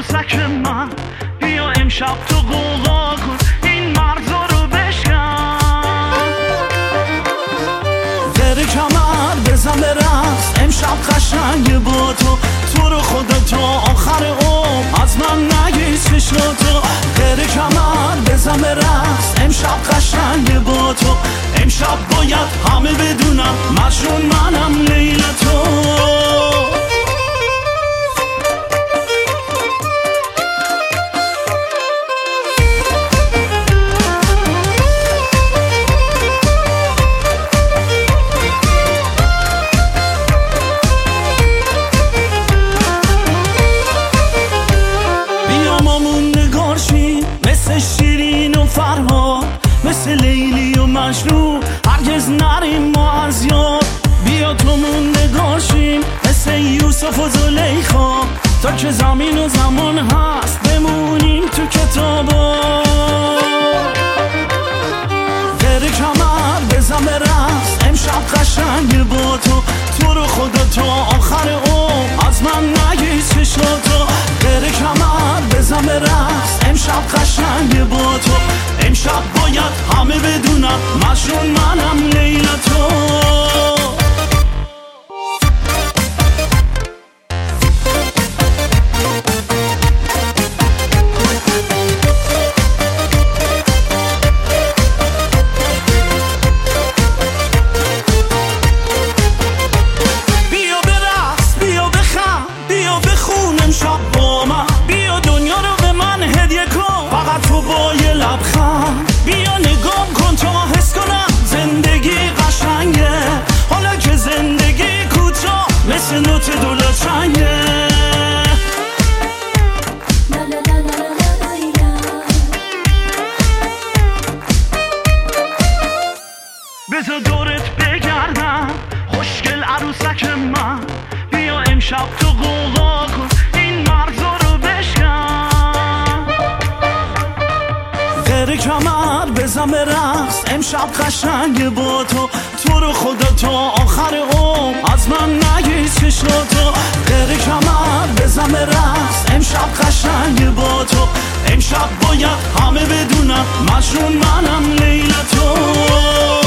عروسک من، بیا امشب تو قوقا کن این مرزا رو بشکن. بره کمر بزن به رقص امشب قشنگ با تو رو خدا تا آخر عمر از من نگی چشاتو. بره کمر بزن به رقص امشب قشنگ با تو، امشب باید همه بدونم مجنون منم لیل تو. مثل شیرین و فرهاد، مثل لیلی و مجنون هرگز نریم ما از یاد. بیا تو موندگار شیم مثل یوسف و زلیخا، تا که زمین و زمان هست بمونیم تو کتابا. بره کمر بزن به رقص امشب قشنگ با تو رو خدا تا آخر عمر از من نگی چشاتو. بره کمر بزن به رقص امشب قشنگ با تو، امشب باید همه بدونم مجنون منم لیل تو. بیا برقص بیا بخند بیا بخون امشب با من، بیا دنیا رو به من هدیه کن فقط تو با یه لبخند. بیا نگام کن تا حس کنم زندگی قشنگه، حالا که زندگی کوتاه مثل نوت دولتنگه. بذار دورت بگردم خوشگل عروسک من، بیا امشب تو قوقا کن این مرزا رو بشکن. بره کمر بزن به رقص امشب قشنگ با تو رو خدا تا آخر عمر از من نگی چشاتو. بره کمر بزن به رقص امشب قشنگ با تو، امشب باید همه بدونم مجنون منم لیل تو.